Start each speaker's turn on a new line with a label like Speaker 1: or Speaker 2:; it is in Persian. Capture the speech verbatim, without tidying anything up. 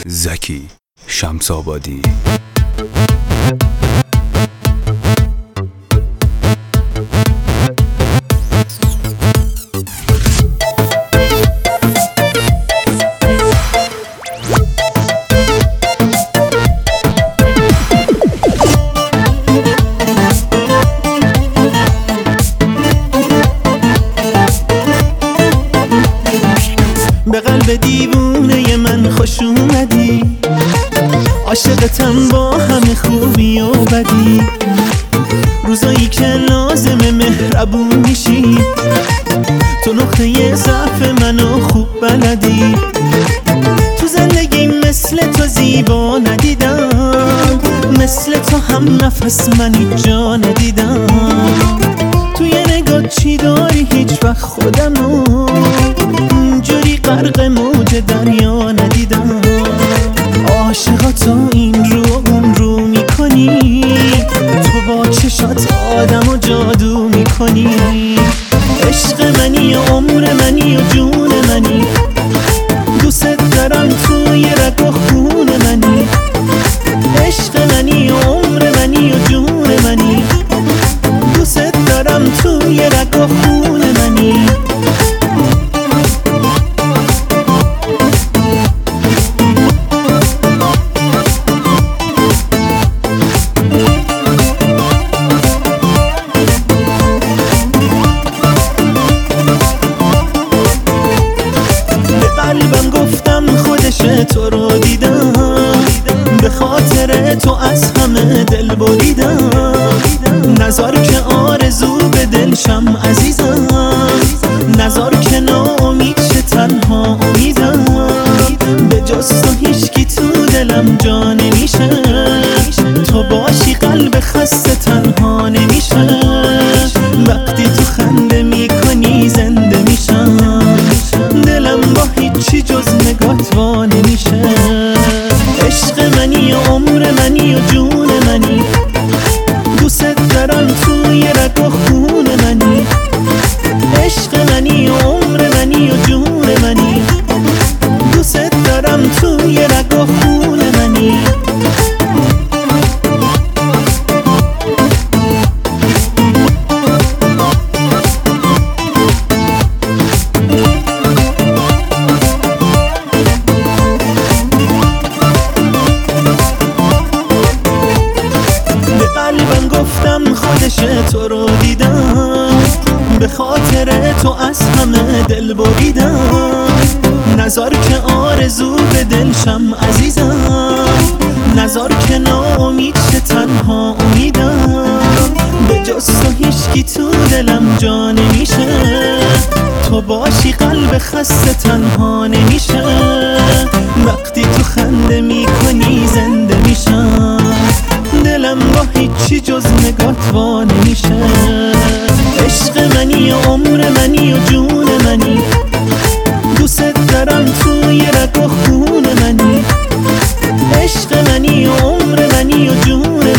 Speaker 1: زکی شمس‌آبادی.
Speaker 2: به قلب دیوونه من خوش اومدی، عاشقتم با همه خوبی و بدی. روزایی که لازم مهربون میشی، تو نقطه ضعف منو خوب بلدی. تو زندگی مثل تو زیبا ندیدم، مثل تو هم نفس من هیچ جا ندیدم. توی نگاه چی داری هیچ وقت خودمو اینجوری غرق موج دریا ندیدم. عاشقا تو این رو اون رو میکنی، تو با چشات آدم و جادو میکنی. عشق منی و عمر منی و جون منی، دوست دارم توی رگ و خون منی. عشق منی و عمر منی و جون منی، دوست دارم توی رگ و خون منی. قلبم گفتم خودشه تو رو دیدم، به خاطر تو از همه دل بریدم. نزار که آرزو به دلشم عزیزم، نزار که ناامید شه تنها امیدم. به جز تو هیچکی تو دلم جا نمیشه، تو باشی قلب خسته تنها نمیشه. وقتی تو خنده میکنی زنده میشم، دلم با هیچی جز نگات وا نمیشه. عشق منی و عمر منی و جون منی، دوست دارم توی رگ و خون منی. عشق منی و عمر منی و جون منی، دوست دارم توی رگ و خون منی. قلبم گفتم خودشه تو رو دیدم، به خاطر تو از همه دل بریدم. نزار که آرزو به دلشم عزیزم، نزار که ناامید شه تنها امیدم. به جز تو هیچکی تو دلم جا نمیشه، تو باشی قلب خسته تنها نمیشه. وقتی تو خنده میکنی زنده میشم، دلم با هیچی جز نگات وا نمیشه. عشق منی و عمر منی و جون منی، دوست دارم توی رگ و خون منی. عشق منی و عمر منی و جون